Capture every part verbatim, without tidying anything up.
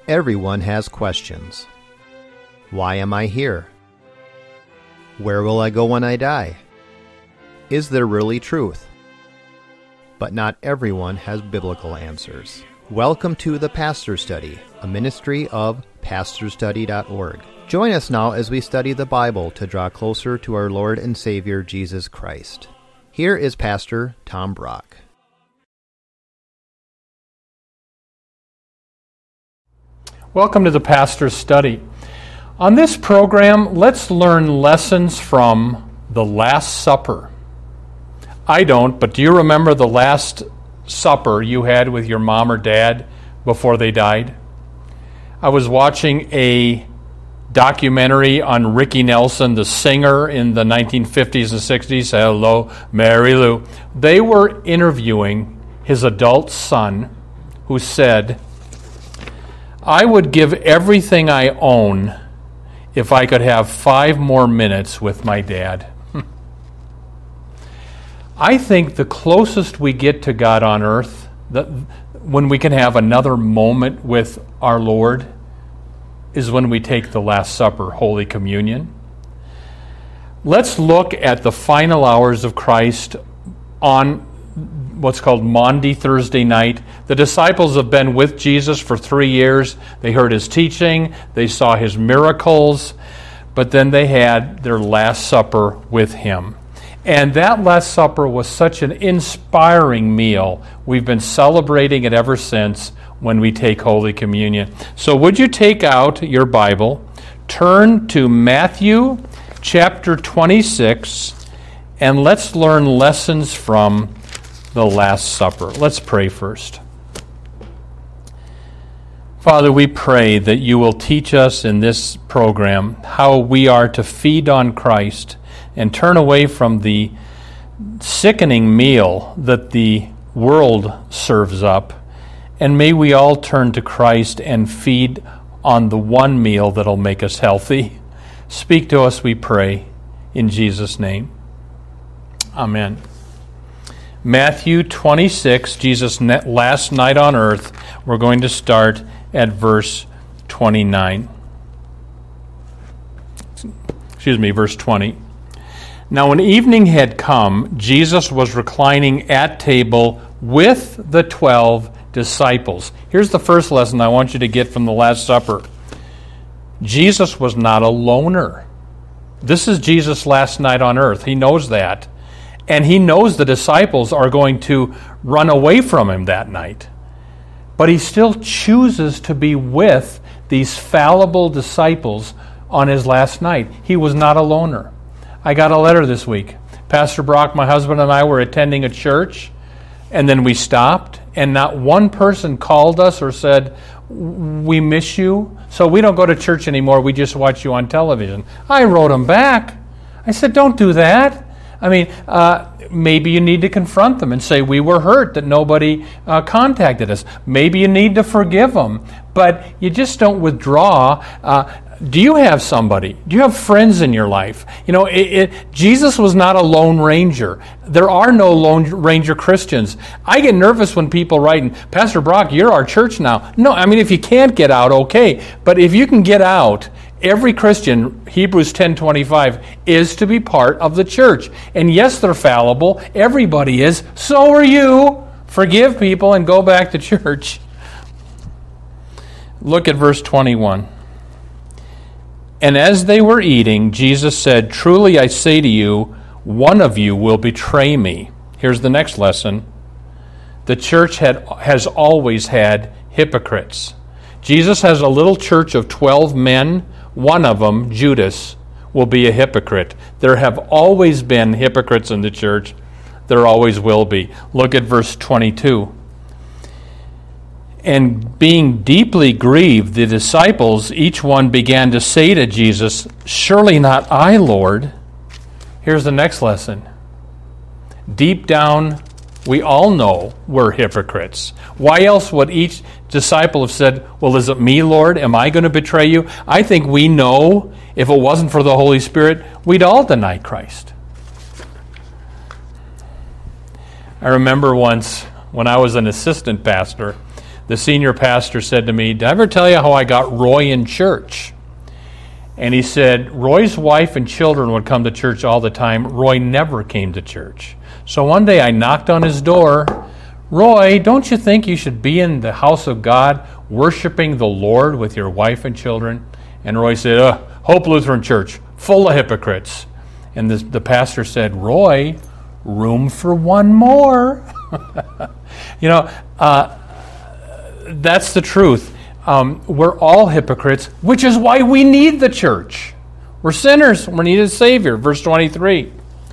Everyone has questions. Why am I here? Where will I go when I die? Is there really truth? But not everyone has biblical answers. Welcome to the Pastor Study, a ministry of pastor study dot org. Join us now as we study the Bible to draw closer to our Lord and Savior Jesus Christ. Here is Pastor Tom Brock. Welcome to the Pastor's Study. On this program, let's learn lessons from the Last Supper. I don't, but do you remember the last supper you had with your mom or dad before they died? I was watching a documentary on Ricky Nelson, the singer in the nineteen fifties and sixties. Hello, Mary Lou. They were interviewing his adult son, who said, I would give everything I own if I could have five more minutes with my dad. I think the closest we get to God on earth, the, when we can have another moment with our Lord, is when we take the Last Supper, Holy Communion. Let's look at the final hours of Christ on what's called Maundy Thursday night. The disciples have been with Jesus for three years. They heard his teaching. They saw his miracles. But then they had their Last Supper with him. And that Last Supper was such an inspiring meal. We've been celebrating it ever since when we take Holy Communion. So would you take out your Bible, turn to Matthew chapter twenty-six, and let's learn lessons from the Last Supper. Let's pray first. Father, we pray that you will teach us in this program how we are to feed on Christ and turn away from the sickening meal that the world serves up. And may we all turn to Christ and feed on the one meal that'll make us healthy. Speak to us, we pray, in Jesus' name. Amen. Matthew twenty-six, Jesus' last night on earth. We're going to start at verse twenty-nine. Excuse me, verse twenty. Now when evening had come, Jesus was reclining at table with the twelve disciples. Here's the first lesson I want you to get from the Last Supper. Jesus was not a loner. This is Jesus' last night on earth. He knows that. And he knows the disciples are going to run away from him that night. But he still chooses to be with these fallible disciples on his last night. He was not a loner. I got a letter this week. Pastor Brock, my husband, and I were attending a church, and then we stopped, and not one person called us or said, we miss you, so we don't go to church anymore, we just watch you on television. I wrote him back. I said, don't do that. I mean, uh, maybe you need to confront them and say, we were hurt that nobody uh, contacted us. Maybe you need to forgive them, but you just don't withdraw. Uh, do you have somebody? Do you have friends in your life? You know, it, it, Jesus was not a lone ranger. There are no lone ranger Christians. I get nervous when people write, Pastor Brock, you're our church now. No, I mean, if you can't get out, okay. But if you can get out, every Christian, Hebrews ten twenty-five, is to be part of the church. And yes, they're fallible. Everybody is. So are you. Forgive people and go back to church. Look at verse twenty-one. And as they were eating, Jesus said, truly I say to you, one of you will betray me. Here's the next lesson. The church had, has always had hypocrites. Jesus has a little church of twelve men. One of them, Judas, will be a hypocrite. There have always been hypocrites in the church. There always will be. Look at verse twenty-two. And being deeply grieved, the disciples, each one began to say to Jesus, surely not I, Lord. Here's the next lesson. Deep down, we all know we're hypocrites. Why else would each disciple have said, well, is it me, Lord? Am I going to betray you? I think we know if it wasn't for the Holy Spirit, we'd all deny Christ. I remember once when I was an assistant pastor, the senior pastor said to me, "Did I ever tell you how I got Roy in church?" And he said, Roy's wife and children would come to church all the time. Roy never came to church. So one day I knocked on his door. "Roy, don't you think you should be in the house of God worshiping the Lord with your wife and children?" And Roy said, uh, "Hope Lutheran Church, full of hypocrites." And the, the pastor said, "Roy, room for one more." You know, uh, that's the truth. Um, we're all hypocrites, which is why we need the church. We're sinners. We need a Savior. Verse twenty-three.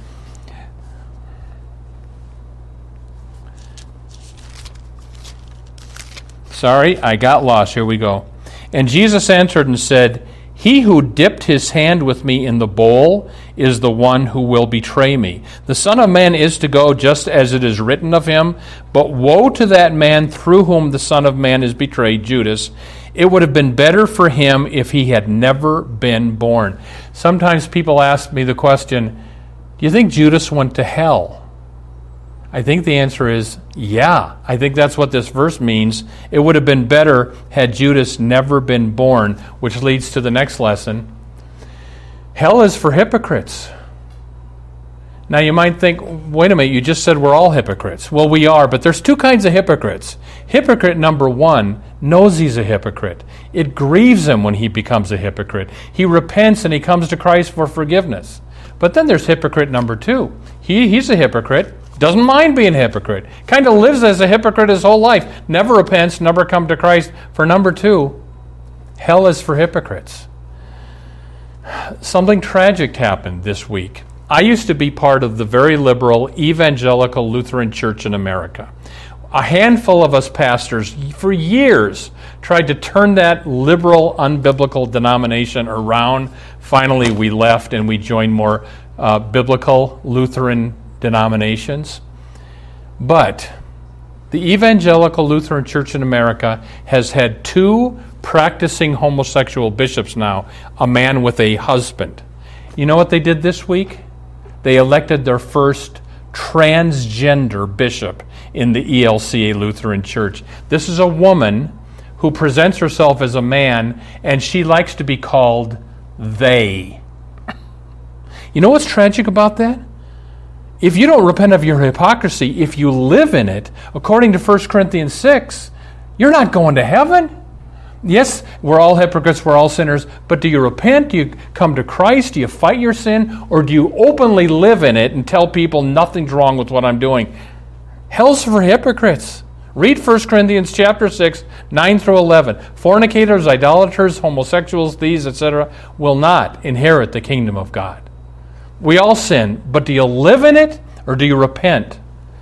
Sorry, I got lost. Here we go. "And Jesus answered and said, He who dipped his hand with me in the bowl is the one who will betray me. The Son of Man is to go just as it is written of him, but woe to that man through whom the Son of Man is betrayed, Judas. It would have been better for him if he had never been born." Sometimes people ask me the question, do you think Judas went to hell? I think the answer is yeah. I think that's what this verse means. It would have been better had Judas never been born, which leads to the next lesson. Hell is for hypocrites. Now you might think, wait a minute, you just said we're all hypocrites. Well, we are, but there's two kinds of hypocrites. Hypocrite number one knows he's a hypocrite. It grieves him when he becomes a hypocrite. He repents and he comes to Christ for forgiveness. But then there's hypocrite number two. He, he's a hypocrite. Doesn't mind being a hypocrite. Kind of lives as a hypocrite his whole life. Never repents, never come to Christ. For number two, hell is for hypocrites. Something tragic happened this week. I used to be part of the very liberal evangelical Lutheran Church in America. A handful of us pastors for years tried to turn that liberal, unbiblical denomination around. Finally, we left and we joined more uh, biblical Lutheran denominations. But the Evangelical Lutheran Church in America has had two practicing homosexual bishops now, a man with a husband. You know what they did this week? They elected their first transgender bishop in the E L C A Lutheran Church. This is a woman who presents herself as a man, and she likes to be called they. You know what's tragic about that? If you don't repent of your hypocrisy, if you live in it, according to First Corinthians six, you're not going to heaven. Yes, we're all hypocrites, we're all sinners, but do you repent? Do you come to Christ? Do you fight your sin? Or do you openly live in it and tell people nothing's wrong with what I'm doing? Hell's for hypocrites. Read First Corinthians chapter six, nine through eleven. Fornicators, idolaters, homosexuals, thieves, et cetera will not inherit the kingdom of God. We all sin, but do you live in it or do you repent?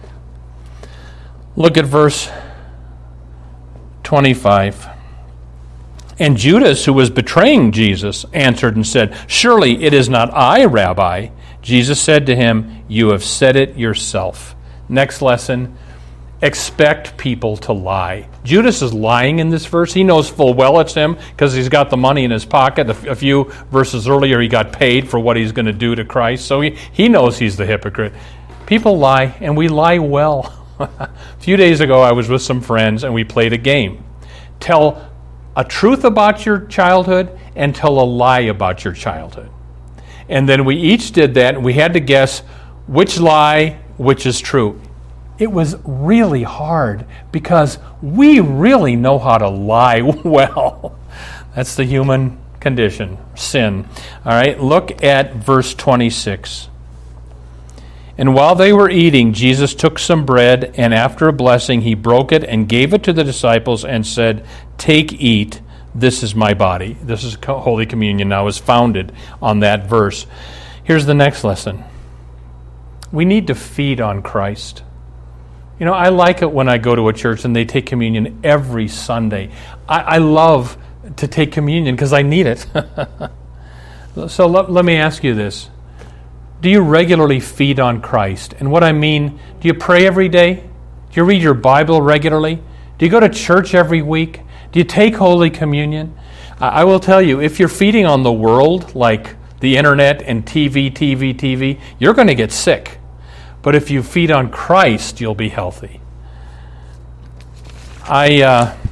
Look at verse twenty-five. "And Judas, who was betraying Jesus, answered and said, Surely it is not I, Rabbi. Jesus said to him, You have said it yourself." Next lesson, expect people to lie. Judas is lying in this verse. He knows full well it's him because he's got the money in his pocket. A few verses earlier, he got paid for what he's going to do to Christ. So he, he knows he's the hypocrite. People lie, and we lie well. A few days ago, I was with some friends, and we played a game. Tell a truth about your childhood and tell a lie about your childhood. And then we each did that, and we had to guess which lie, which is true. It was really hard because we really know how to lie well. That's the human condition, sin. All right, look at verse twenty-six. "And while they were eating, Jesus took some bread, and after a blessing, he broke it and gave it to the disciples and said, Take, eat, this is my body." This is Holy Communion now is founded on that verse. Here's the next lesson. We need to feed on Christ. You know, I like it when I go to a church and they take communion every Sunday. I, I love to take communion because I need it. So let, let me ask you this. Do you regularly feed on Christ? And what I mean, do you pray every day? Do you read your Bible regularly? Do you go to church every week? Do you take Holy Communion? I, I will tell you, if you're feeding on the world, like the internet and T V, T V, T V, you're going to get sick. But if you feed on Christ, you'll be healthy. I uh,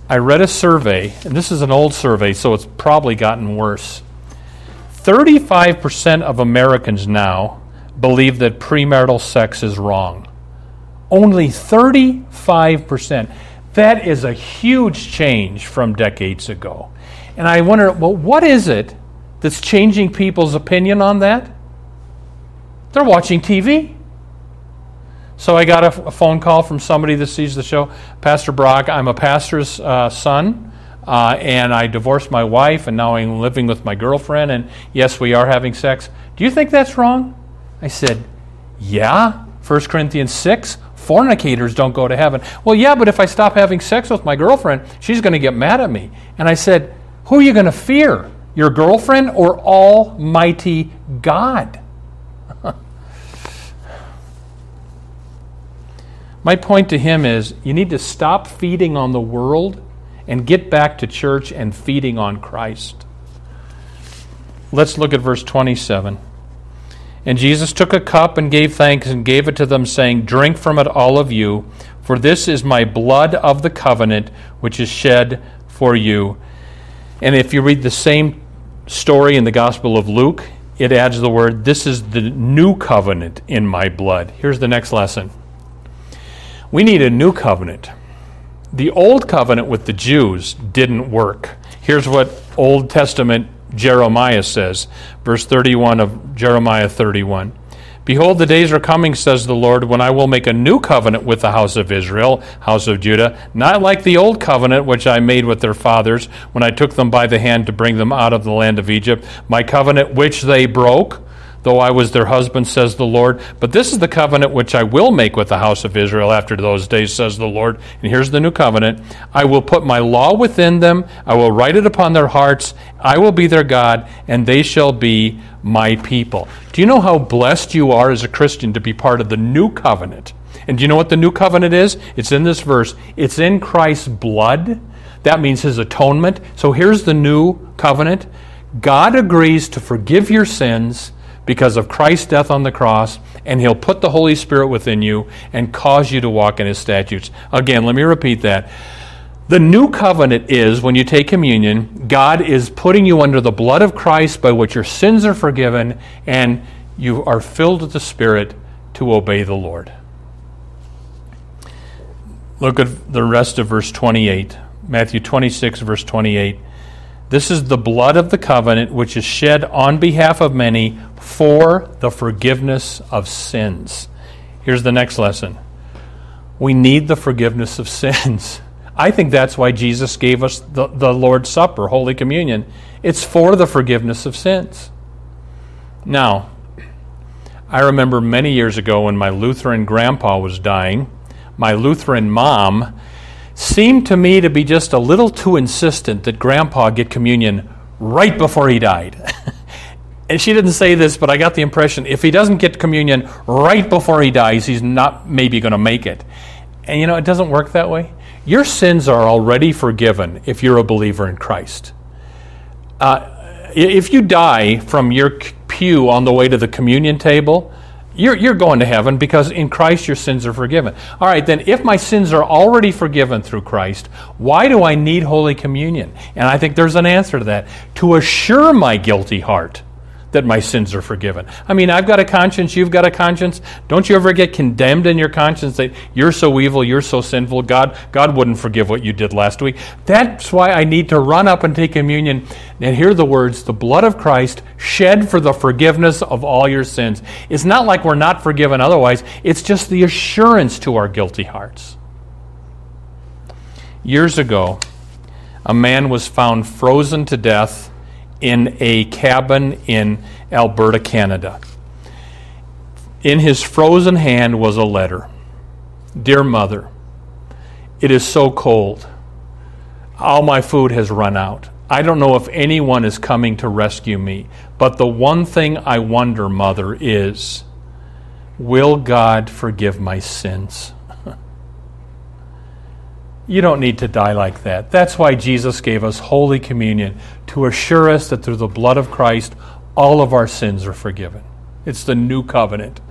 I read a survey, and this is an old survey, so it's probably gotten worse. thirty-five percent of Americans now believe that premarital sex is wrong. Only thirty-five percent. That is a huge change from decades ago. And I wonder, well, what is it that's changing people's opinion on that? They're watching T V. So I got a, a phone call from somebody that sees the show. Pastor Brock, I'm a pastor's uh, son, uh, and I divorced my wife, and now I'm living with my girlfriend, and yes, we are having sex. Do you think that's wrong? I said, yeah, First Corinthians six, fornicators don't go to heaven. Well, yeah, but if I stop having sex with my girlfriend, she's going to get mad at me. And I said, who are you going to fear, your girlfriend or Almighty God? My point to him is, you need to stop feeding on the world and get back to church and feeding on Christ. Let's look at verse twenty-seven. And Jesus took a cup and gave thanks and gave it to them, saying, drink from it, all of you, for this is my blood of the covenant, which is shed for you. And if you read the same story in the Gospel of Luke, it adds the word, this is the new covenant in my blood. Here's the next lesson. We need a new covenant. The old covenant with the Jews didn't work. Here's what Old Testament Jeremiah says, verse thirty-one of Jeremiah thirty-one. Behold, the days are coming, says the Lord, when I will make a new covenant with the house of Israel, house of Judah, not like the old covenant which I made with their fathers when I took them by the hand to bring them out of the land of Egypt, my covenant which they broke, though I was their husband, says the Lord. But this is the covenant which I will make with the house of Israel after those days, says the Lord. And here's the new covenant. I will put my law within them. I will write it upon their hearts. I will be their God, and they shall be my people. Do you know how blessed you are as a Christian to be part of the new covenant? And do you know what the new covenant is? It's in this verse. It's in Christ's blood. That means his atonement. So here's the new covenant. God agrees to forgive your sins because of Christ's death on the cross, and he'll put the Holy Spirit within you and cause you to walk in his statutes. Again, let me repeat that. The new covenant is, when you take communion, God is putting you under the blood of Christ by which your sins are forgiven, and you are filled with the Spirit to obey the Lord. Look at the rest of verse twenty-eight. Matthew twenty-six, verse twenty-eight. This is the blood of the covenant which is shed on behalf of many for the forgiveness of sins. Here's the next lesson. We need the forgiveness of sins. I think that's why Jesus gave us the, the Lord's Supper, Holy Communion. It's for the forgiveness of sins. Now, I remember many years ago when my Lutheran grandpa was dying, my Lutheran mom seemed to me to be just a little too insistent that Grandpa get communion right before he died. And she didn't say this, but I got the impression if he doesn't get communion right before he dies, he's not maybe going to make it. And you know, it doesn't work that way. Your sins are already forgiven if you're a believer in Christ. Uh, if you die from your pew on the way to the communion table, You're, you're going to heaven because in Christ your sins are forgiven. All right, then if my sins are already forgiven through Christ, why do I need Holy Communion? And I think there's an answer to that. To assure my guilty heart that my sins are forgiven. I mean, I've got a conscience, you've got a conscience. Don't you ever get condemned in your conscience that you're so evil, you're so sinful, God, God wouldn't forgive what you did last week? That's why I need to run up and take communion and hear the words, the blood of Christ shed for the forgiveness of all your sins. It's not like we're not forgiven otherwise. It's just the assurance to our guilty hearts. Years ago, a man was found frozen to death in a cabin in Alberta, Canada. In his frozen hand was a letter. Dear Mother, it is so cold. All my food has run out. I don't know if anyone is coming to rescue me, but the one thing I wonder, Mother, is, will God forgive my sins? You don't need to die like that. That's why Jesus gave us Holy Communion, to assure us that through the blood of Christ, all of our sins are forgiven. It's the new covenant.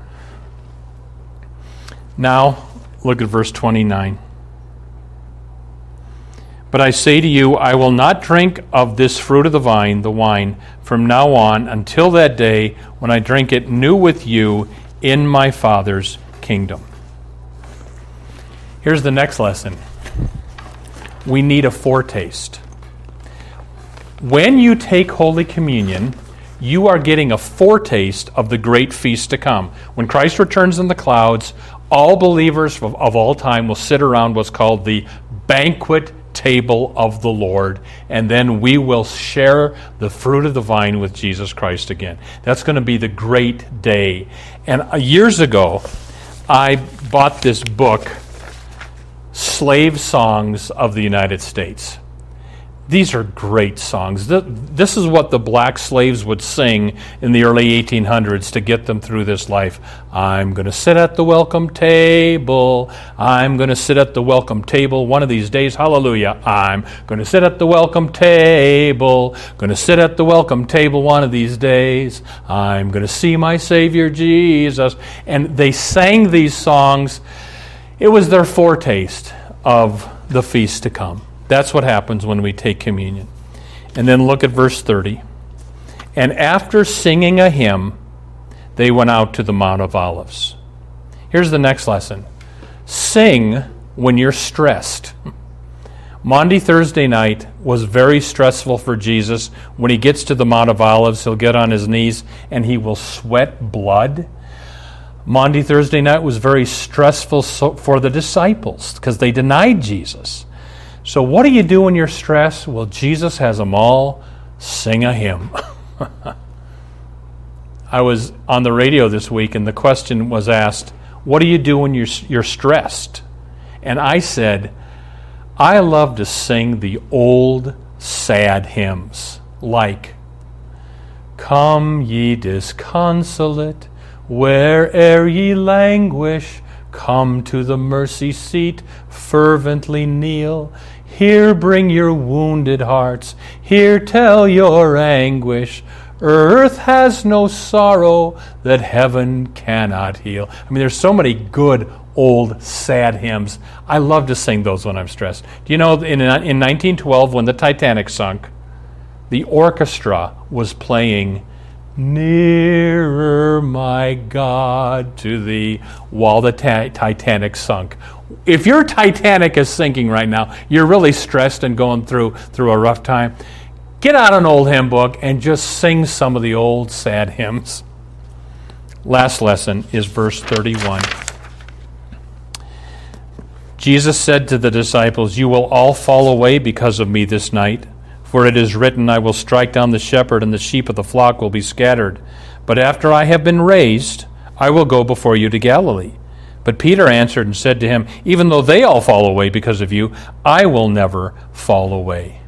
Now, look at verse twenty-nine. But I say to you, I will not drink of this fruit of the vine, the wine, from now on until that day when I drink it new with you in my Father's kingdom. Here's the next lesson. We need a foretaste. When you take Holy Communion, you are getting a foretaste of the great feast to come. When Christ returns in the clouds, all believers of, of all time will sit around what's called the banquet table of the Lord, and then we will share the fruit of the vine with Jesus Christ again. That's going to be the great day. And uh, years ago, I bought this book, Slave Songs of the United States. These are great songs. This is what the black slaves would sing in the early eighteen hundreds to get them through this life. I'm going to sit at the welcome table. I'm going to sit at the welcome table one of these days. Hallelujah. I'm going to sit at the welcome table. Going to sit at the welcome table one of these days. I'm going to see my Savior Jesus. And they sang these songs. It was their foretaste of the feast to come. That's what happens when we take communion. And then look at verse thirty. And after singing a hymn, they went out to the Mount of Olives. Here's the next lesson. Sing when you're stressed. Maundy Thursday night was very stressful for Jesus. When he gets to the Mount of Olives, he'll get on his knees and he will sweat blood. Maundy Thursday night was very stressful for the disciples because they denied Jesus. So what do you do when you're stressed? Well, Jesus has them all sing a hymn. I was on the radio this week, and the question was asked, what do you do when you're, you're stressed? And I said, I love to sing the old sad hymns, like, Come ye disconsolate, where'er ye languish, come to the mercy seat, fervently kneel. Here bring your wounded hearts, here tell your anguish. Earth has no sorrow that heaven cannot heal. I mean, there's so many good old sad hymns. I love to sing those when I'm stressed. Do you know, in, in nineteen twelve, when the Titanic sunk, the orchestra was playing Nearer, my God, to thee, while the ta- Titanic sunk. If your Titanic is sinking right now, you're really stressed and going through through a rough time, get out an old hymn book and just sing some of the old sad hymns. Last lesson is verse thirty-one. Jesus said to the disciples, You will all fall away because of me this night. For it is written, I will strike down the shepherd, and the sheep of the flock will be scattered. But after I have been raised, I will go before you to Galilee. But Peter answered and said to him, Even though they all fall away because of you, I will never fall away.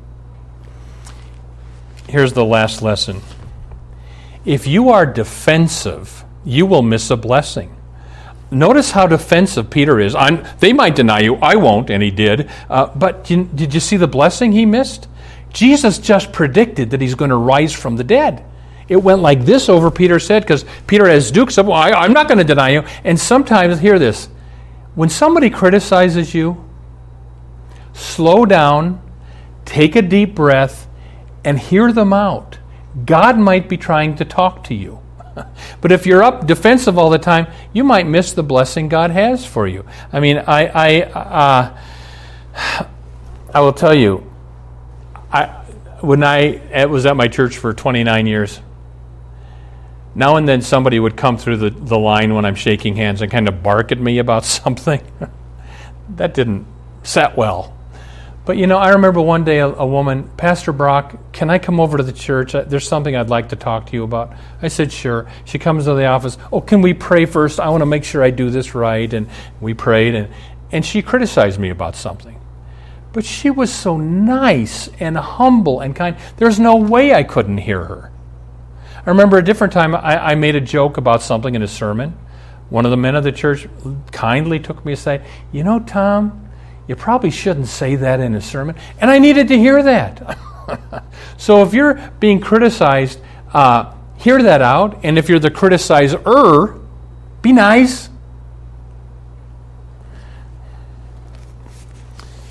Here's the last lesson. If you are defensive, you will miss a blessing. Notice how defensive Peter is. I'm, they might deny you. I won't, and he did. Uh, but did, did you see the blessing he missed? Jesus just predicted that he's going to rise from the dead. It went like this over Peter's head because Peter has dukes up. Well, I, I'm not going to deny you. And sometimes, hear this, when somebody criticizes you, slow down, take a deep breath, and hear them out. God might be trying to talk to you. But if you're up defensive all the time, you might miss the blessing God has for you. I mean, I I, uh, I will tell you, I when I was at my church for twenty-nine years, now and then somebody would come through the, the line when I'm shaking hands and kind of bark at me about something. That didn't set well. But, you know, I remember one day a, a woman, Pastor Brock, can I come over to the church? There's something I'd like to talk to you about. I said, sure. She comes to the office. Oh, can we pray first? I want to make sure I do this right. And we prayed, and, and she criticized me about something. But she was so nice and humble and kind. There's no way I couldn't hear her. I remember a different time I, I made a joke about something in a sermon. One of the men of the church kindly took me aside. You know, Tom, you probably shouldn't say that in a sermon. And I needed to hear that. So if you're being criticized, uh, hear that out. And if you're the criticizer, be nice.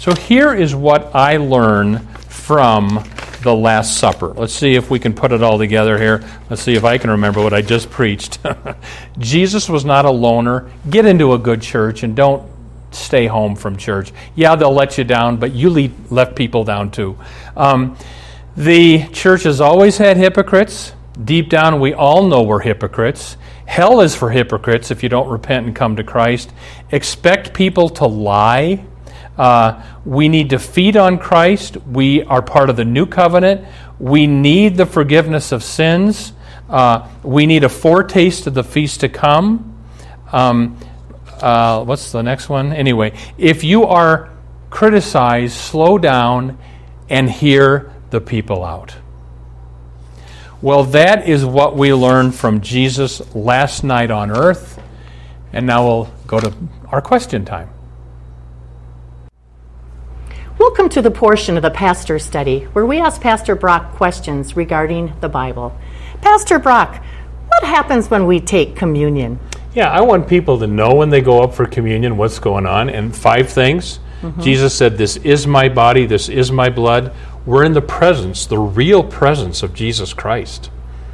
So here is what I learn from the Last Supper. Let's see if we can put it all together here. Let's see if I can remember what I just preached. Jesus was not a loner. Get into a good church and don't stay home from church. Yeah, they'll let you down, but you lead, let people down too. Um, the church has always had hypocrites. Deep down, we all know we're hypocrites. Hell is for hypocrites if you don't repent and come to Christ. Expect people to lie. Uh, we need to feed on Christ. We are part of the new covenant. We need the forgiveness of sins. Uh, we need a foretaste of the feast to come. Um, uh, what's the next one? Anyway, if you are criticized, slow down and hear the people out. Well, that is what we learned from Jesus last night on earth. And now we'll go to our question time. Welcome to the portion of the Pastor Study where we ask Pastor Brock questions regarding the Bible. Pastor Brock, what happens when we take communion? Yeah, I want people to know when they go up for communion what's going on. And five things. Mm-hmm. Jesus said, this is my body, this is my blood. We're in the presence, the real presence of Jesus Christ.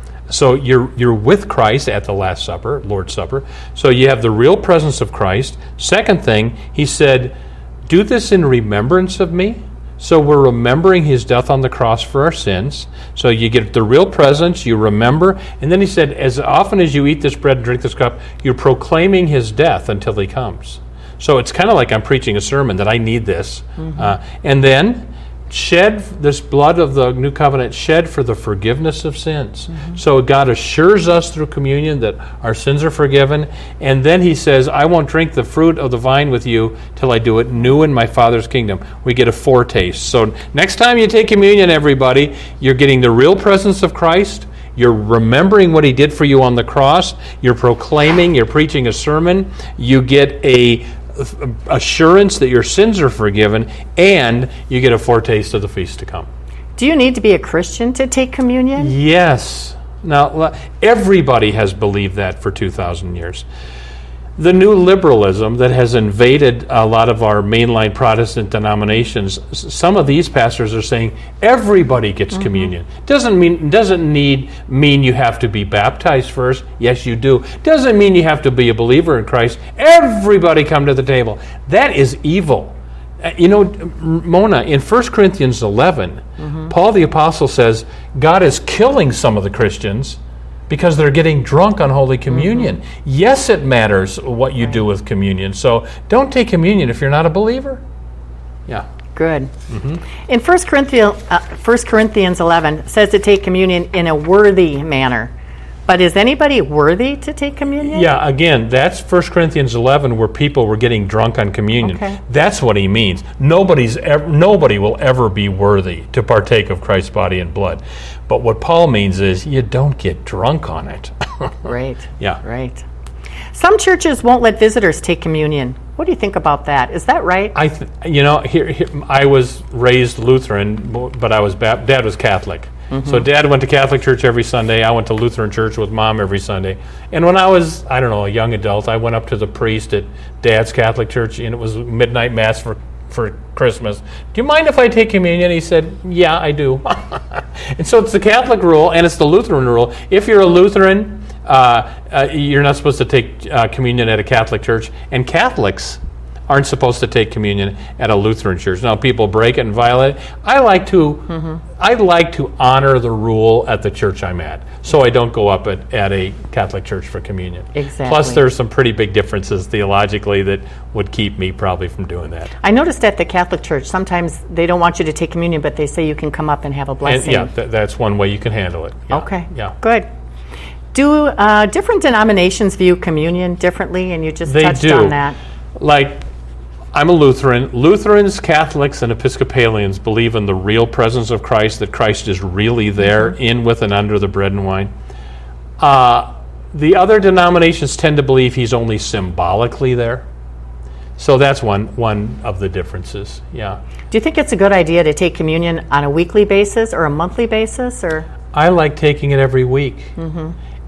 So you're you're with Christ at the Last Supper, Lord's Supper. So you have the real presence of Christ. Second thing, he said, do this in remembrance of me. So we're remembering his death on the cross for our sins. So you get the real presence, you remember. And then he said, as often as you eat this bread and drink this cup, you're proclaiming his death until he comes. So it's kind of like I'm preaching a sermon that I need this. Mm-hmm. Uh, and then shed this blood of the new covenant, shed for the forgiveness of sins. Mm-hmm. So God assures us through communion that our sins are forgiven. And then he says, I won't drink the fruit of the vine with you till I do it new in my Father's kingdom. We get a foretaste. So next time you take communion, everybody, you're getting the real presence of Christ. You're remembering what he did for you on the cross. You're proclaiming, you're preaching a sermon. You get a assurance that your sins are forgiven, and you get a foretaste of the feast to come. Do you need to be a Christian to take communion? Yes. Now, everybody has believed that for two thousand years. The new liberalism that has invaded a lot of our mainline Protestant denominations, some of these pastors are saying everybody gets mm-hmm. communion. Doesn't mean doesn't need mean you have to be baptized first. Yes, you do. Doesn't mean you have to be a believer in Christ. Everybody come to the table. That is evil. You know, Mona, in First Corinthians eleven, mm-hmm. Paul the Apostle says God is killing some of the Christians because they're getting drunk on Holy Communion. Mm-hmm. Yes, it matters what you do with communion. So don't take communion if you're not a believer. Yeah. Good. Mm-hmm. In First Corinthians, uh, First Corinthians eleven, it says to take communion in a worthy manner. But is anybody worthy to take communion? Yeah, again, that's First Corinthians eleven where people were getting drunk on communion. Okay. That's what he means. Nobody's ever, nobody will ever be worthy to partake of Christ's body and blood. But what Paul means is you don't get drunk on it. Right. Yeah. Right. Some churches won't let visitors take communion. What do you think about that? Is that right? I, th- you know, here, here I was raised Lutheran, but I was ba- Dad was Catholic. Mm-hmm. So Dad went to Catholic church every Sunday. I went to Lutheran church with Mom every Sunday. And when I was, I don't know, a young adult, I went up to the priest at Dad's Catholic church, and it was midnight mass for, for Christmas. Do you mind if I take communion? He said, yeah, I do. And so it's the Catholic rule, and it's the Lutheran rule. If you're a Lutheran, uh, uh, you're not supposed to take uh, communion at a Catholic church. And Catholics aren't supposed to take communion at a Lutheran church. Now, people break it and violate it. I like to, mm-hmm. I like to honor the rule at the church I'm at, so I don't go up at, at a Catholic church for communion. Exactly. Plus, there's some pretty big differences theologically that would keep me probably from doing that. I noticed at the Catholic church, sometimes they don't want you to take communion, but they say you can come up and have a blessing. And, yeah, th- that's one way you can handle it. Yeah. Okay. Yeah. Good. Do uh, different denominations view communion differently? And you just they touched do. on that. Like, I'm a Lutheran. Lutherans, Catholics, and Episcopalians believe in the real presence of Christ, that Christ is really there, mm-hmm. in, with, and under the bread and wine. Uh, the other denominations tend to believe he's only symbolically there. So that's one one of the differences, yeah. Do you think it's a good idea to take communion on a weekly basis or a monthly basis? Or I like taking it every week. Mm-hmm.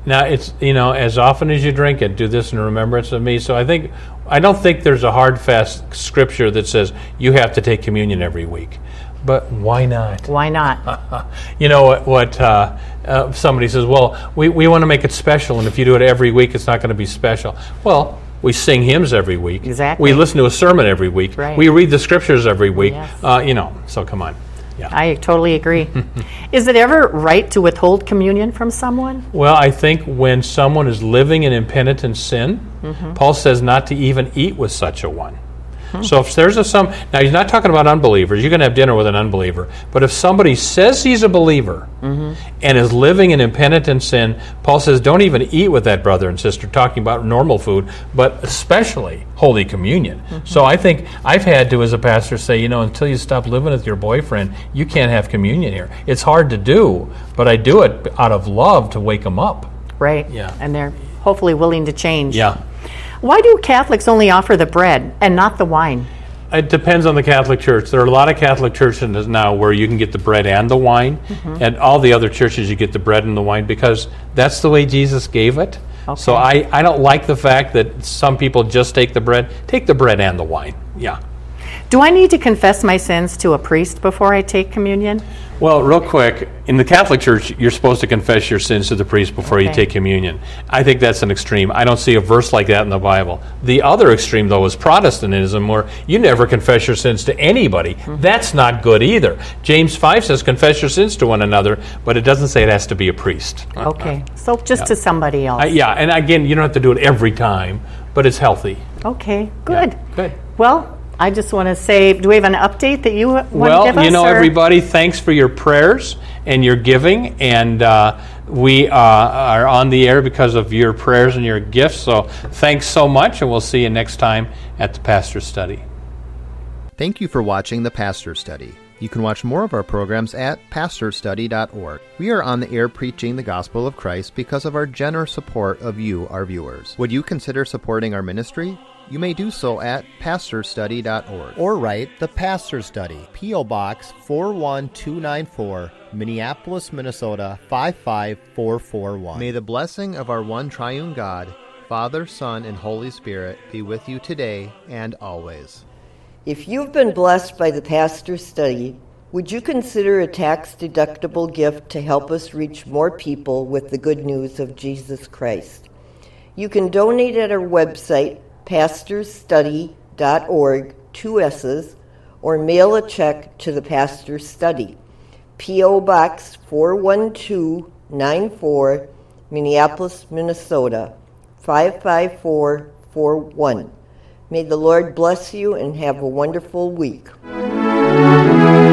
Now, it's, you know, as often as you drink it, do this in remembrance of me. So I think, I don't think there's a hard, fast scripture that says you have to take communion every week. But why not? Why not? You know what, what uh, uh, somebody says, well, we, we want to make it special, and if you do it every week, it's not going to be special. Well, we sing hymns every week. Exactly. We listen to a sermon every week. Right. We read the scriptures every week. Yes. Uh, you know, so come on. Yeah. I totally agree. Is it ever right to withhold communion from someone? Well, I think when someone is living in impenitent sin, mm-hmm. Paul says not to even eat with such a one. Mm-hmm. So if there's a some, now he's not talking about unbelievers. You can have dinner with an unbeliever. But if somebody says he's a believer mm-hmm. and is living in impenitent sin, Paul says don't even eat with that brother and sister, talking about normal food, but especially Holy Communion. Mm-hmm. So I think I've had to, as a pastor, say, you know, until you stop living with your boyfriend, you can't have communion here. It's hard to do, but I do it out of love to wake them up. Right. Yeah. And they're hopefully willing to change. Yeah. Why do Catholics only offer the bread and not the wine? It depends on the Catholic Church. There are a lot of Catholic churches now where you can get the bread and the wine. Mm-hmm. And all the other churches you get the bread and the wine because that's the way Jesus gave it. Okay. So I, I don't like the fact that some people just take the bread. Take the bread and the wine. Yeah. Do I need to confess my sins to a priest before I take communion? Well, real quick, in the Catholic Church, you're supposed to confess your sins to the priest before okay. you take communion. I think that's an extreme. I don't see a verse like that in the Bible. The other extreme, though, is Protestantism, where you never confess your sins to anybody. Mm-hmm. That's not good either. James five says, confess your sins to one another, but it doesn't say it has to be a priest. Okay, so just yeah. to somebody else. Uh, yeah, and again, you don't have to do it every time, but it's healthy. Okay, good. Yeah, good. Well, I just want to say, do we have an update that you want well, to give us? Well, you know, or? everybody, thanks for your prayers and your giving. And uh, we uh, are on the air because of your prayers and your gifts. So thanks so much, and we'll see you next time at the Pastor's Study. Thank you for watching the Pastor's Study. You can watch more of our programs at pastor study dot org. We are on the air preaching the gospel of Christ because of our generous support of you, our viewers. Would you consider supporting our ministry? You may do so at pastor study dot org or write The Pastor's Study, P O. Box four one two nine four, Minneapolis, Minnesota five five four four one. May the blessing of our one triune God, Father, Son, and Holy Spirit be with you today and always. If you've been blessed by the Pastor's Study, would you consider a tax-deductible gift to help us reach more people with the good news of Jesus Christ? You can donate at our website, pastor study dot org, two S's, or mail a check to the Pastor's Study, P O. Box four one two nine four, Minneapolis, Minnesota five five four four one. May the Lord bless you and have a wonderful week.